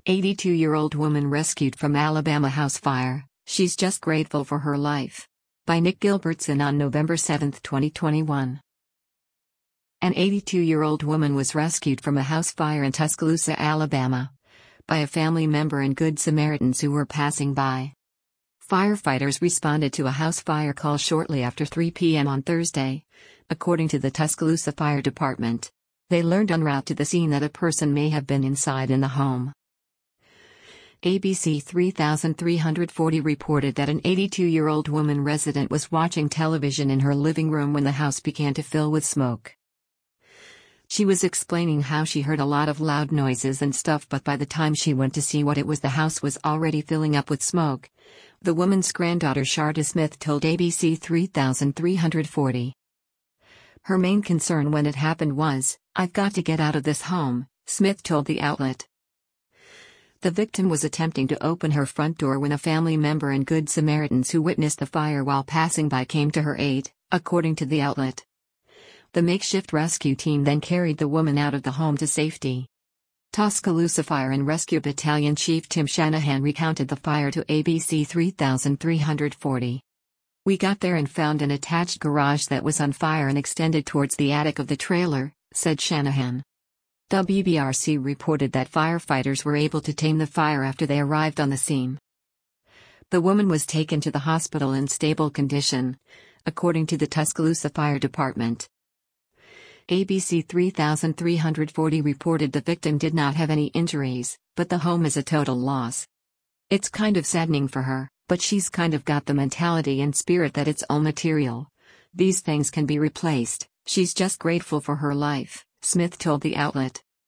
82-year-old woman rescued from Alabama house fire, she's just grateful for her life. By Nick Gilbertson on November 7, 2021. An 82-year-old woman was rescued from a house fire in Tuscaloosa, Alabama, by a family member and Good Samaritans who were passing by. Firefighters responded to a house fire call shortly after 3 p.m. on Thursday, according to the Tuscaloosa Fire Department. They learned en route to the scene that a person may have been inside in the home. ABC 3340 reported that an 82-year-old woman resident was watching television in her living room when the house began to fill with smoke. She was explaining how she heard a lot of loud noises and stuff, but by the time she went to see what it was, the house was already filling up with smoke. The woman's granddaughter Sharda Smith told ABC 3340. Her main concern when it happened was, "I've got to get out of this home," Smith told the outlet. The victim was attempting to open her front door when a family member and Good Samaritans who witnessed the fire while passing by came to her aid, according to the outlet. The makeshift rescue team then carried the woman out of the home to safety. Tuscaloosa Fire and Rescue Battalion Chief Tim Shanahan recounted the fire to ABC 3340. "We got there and found an attached garage that was on fire and extended towards the attic of the trailer," said Shanahan. WBRC reported that firefighters were able to tame the fire after they arrived on the scene. The woman was taken to the hospital in stable condition, according to the Tuscaloosa Fire Department. ABC 3340 reported the victim did not have any injuries, but the home is a total loss. "It's kind of saddening for her, but she's kind of got the mentality and spirit that it's all material. These things can be replaced. She's just grateful for her life," Smith told the outlet.